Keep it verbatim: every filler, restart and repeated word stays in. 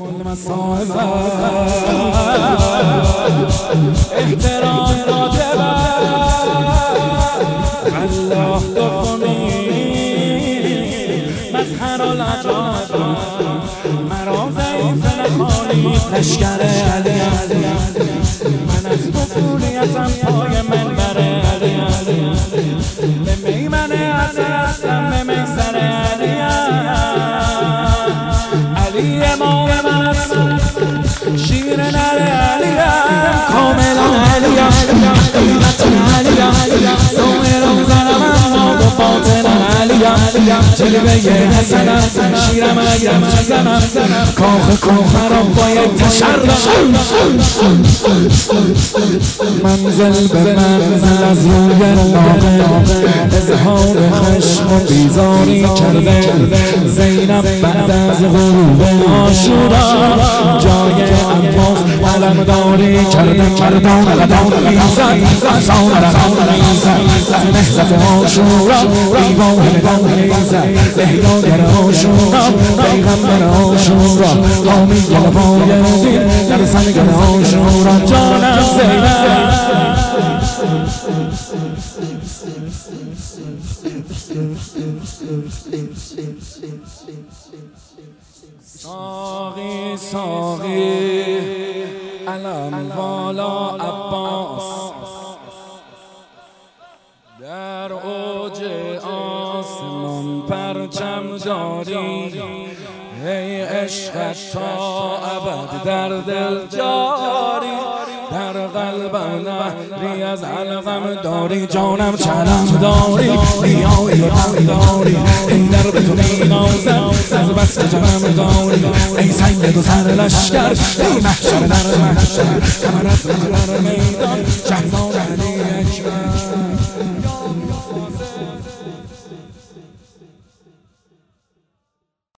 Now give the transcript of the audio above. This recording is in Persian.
کل مصائب احترام راجبه الله دفنی مظهر العجایب مرا ضعیف نخوانی لشکر علی من از طفولیتم پای منبر علی به میمن حسن هستم به میسر علی علی امام من است شیر نر علیم کاملا علیم حقیقتا علیم ظاهرا زنم اما و باطنا علیم جلوه حسنم شیرم اگرم چیزمم کاخ کافرم باید تشرم منزل به منزل از روی ناقه اظهار خشم و بیزاری کرده زینب بعد از غروب عاشورا جای عباس علمداری کرده مردان قدم میزد افسان رقم میزد از نهضت عاشورا دیوان بدان میزد احیاگر عاشورا پیغمبر عاشورا حامی لوای دین در سنگر عاشورا جانم زینب ساقی ساقی علم والا عباس در اوج آسمان پرچم داری ای عشقت تا ابد در دل جاری در قلبم نهری از علقم داری جانم چنم داری بیایی هم داری ای در به تو می نازم از بس که جنم داری ای سید و سر لشکر ای محشر در محشر کمر از در میدان